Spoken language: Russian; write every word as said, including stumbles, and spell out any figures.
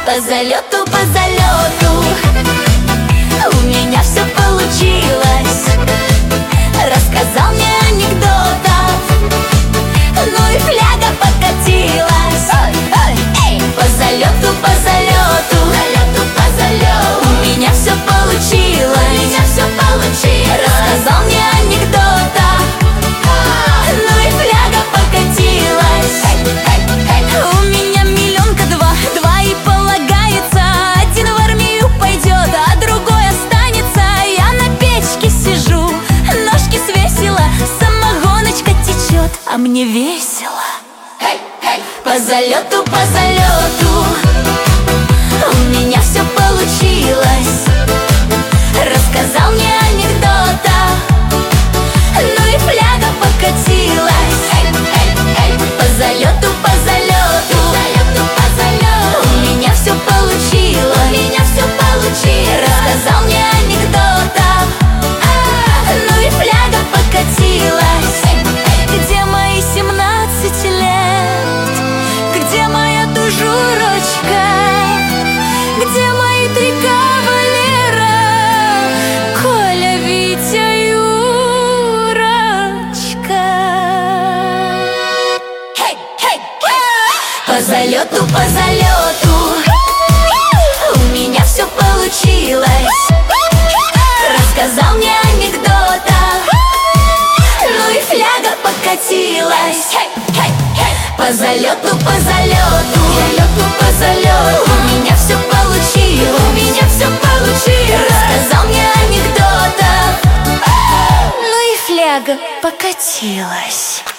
По залету, по залету у меня все получилось. Рассказал мне анекдотов, ну и фляга покатилась. Эй! По залету, по залету, залету, по залету у меня все получилось. У меня все получилось. Рассказал мне анекдотов, ну и фляга покатилась. У меня миллионка два, два и полагается. Один в армию пойдет, а другой останется. Я на печке сижу, ножки свесила, самогоночка течет, а мне весело. По залету, по залету у меня все получилось. Рассказал мне анекдотов, ну и фляга покатилась. По залету, по залету, по залету у меня все получилось. У меня все получилось. Рассказал мне анекдотов, ну и фляга покатилась. Где мои семнадцать лет? Где моя тужурочка? Где мои три кавалера? Коля, Витя, Юрочка. По залету, по залету у меня все получилось. Рассказал мне анекдотов, ну и фляга покатилась. По залету, по залету, по залету у меня все получилось. У меня все получилось. Рассказал мне анекдотов, ну и фляга покатилась.